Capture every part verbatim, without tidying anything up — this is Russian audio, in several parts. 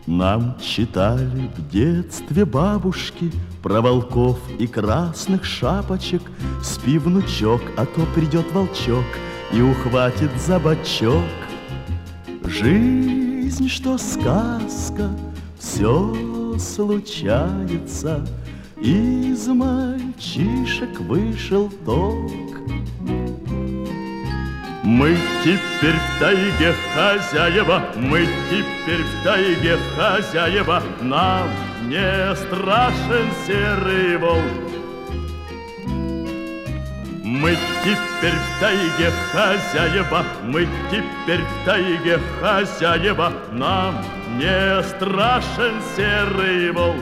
Нам читали в детстве бабушки про волков и красных шапочек. Спи, внучок, а то придет волчок и ухватит за бочок. Жизнь, что сказка, все случается. Из мальчишек вышел толк. Мы теперь в тайге хозяева, мы теперь в тайге хозяева, нам не страшен серый волк. Мы теперь в тайге хозяева, мы теперь в тайге хозяева, нам не страшен серый волк.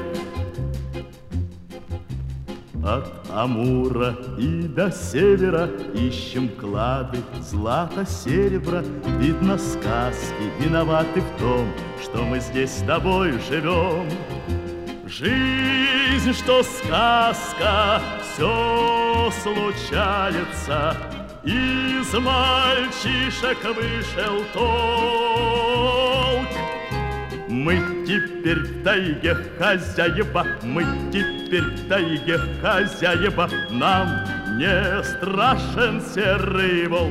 От Амура и до севера ищем клады злата, серебра. Видно, сказки виноваты в том, что мы здесь с тобой живем. Жизнь, что сказка, все случается. Из мальчишек вышел толк. Мы теперь в тайге хозяева, мы теперь в тайге хозяева, нам не страшен серый волк.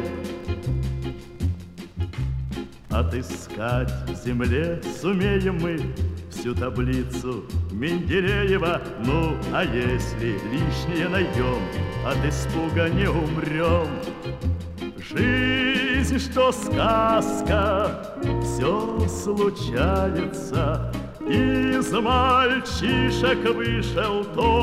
Отыскать в земле сумеем мы всю таблицу Менделеева. Ну, а если лишнее найдем, от испуга не умрем. Жизнь, что сказка, все случается. Из мальчишек вышел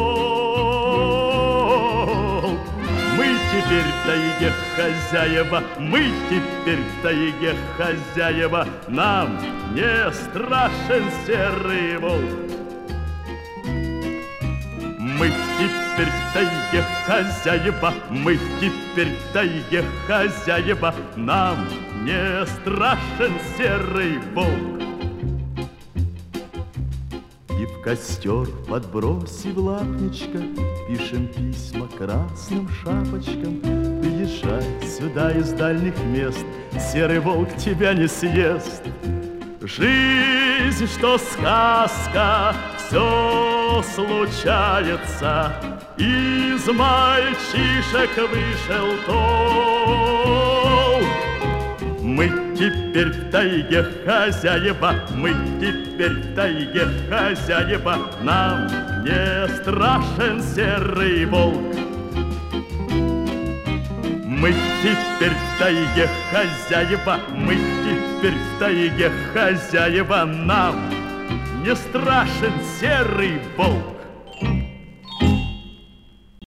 толк. Мы теперь в тайге хозяева, мы теперь в тайге хозяева, нам не страшен серый волк. Мы теперь в тайге хозяева, мы теперь в тайге хозяева, нам не страшен серый волк. И в костер, подбросив лапничка, пишем письма красным шапочкам. Приезжай сюда из дальних мест, серый волк тебя не съест. Жизнь, что сказка, все случается. Из мальчишек вышел толк. Мы теперь в тайге хозяева, мы теперь в тайге хозяева, нам не страшен серый волк. Мы теперь в тайге хозяева, мы теперь в тайге хозяева, нам не страшен серый волк.